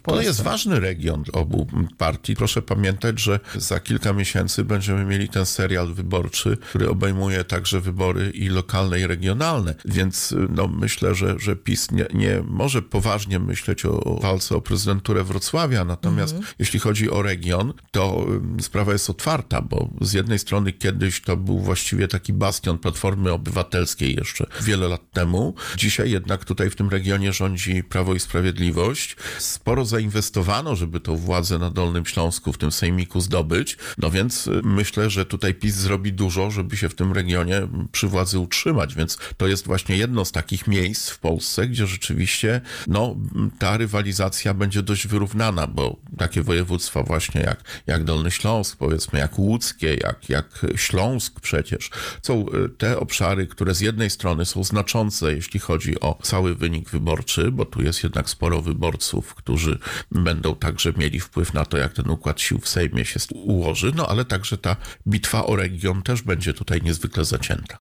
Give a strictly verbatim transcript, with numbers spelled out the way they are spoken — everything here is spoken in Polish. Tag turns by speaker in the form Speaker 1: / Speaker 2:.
Speaker 1: Polsce.
Speaker 2: To jest ważny region obu partii. Proszę pamiętać, że za kilka miesięcy będziemy mieli ten serial wyborczy, który obejmuje także wybory i lokalne, i regionalne. Więc no, myślę, że, że PiS nie, nie może poważnie myśleć o, o walce o prezydenturę Wrocławia. Natomiast mhm. jeśli chodzi o region, to sprawa jest otwarta, bo z jednej strony kiedyś to był właściwie taki bastion Platformy Obywatelskiej jeszcze wiele lat temu. Dzisiaj jednak tutaj w tym regionie rządzi Prawo i Sprawiedliwość. Sporo zainwestowano, żeby tą władzę na Dolnym Śląsku w tym sejmiku zdobyć. No więc myślę, że tutaj PiS zrobi dużo, żeby się w tym regionie przy władzy utrzymać. Więc to jest właśnie jedno z takich miejsc w Polsce, gdzie rzeczywiście no, ta rywalizacja będzie dość wyrównana, bo takie województwa właśnie jak, jak Dolny Śląsk, powiedzmy jak łódzkie, jak, jak Śląsk przecież, są te obszary, które z jednej strony są znaczące, jeśli chodzi o cały wynik wyborczy, bo tu jest jednak sporo wyborców, którzy będą także mieli wpływ na to, jak ten układ sił w Sejmie się ułoży, no ale także ta bitwa o region też będzie tutaj niezwykle zacięta.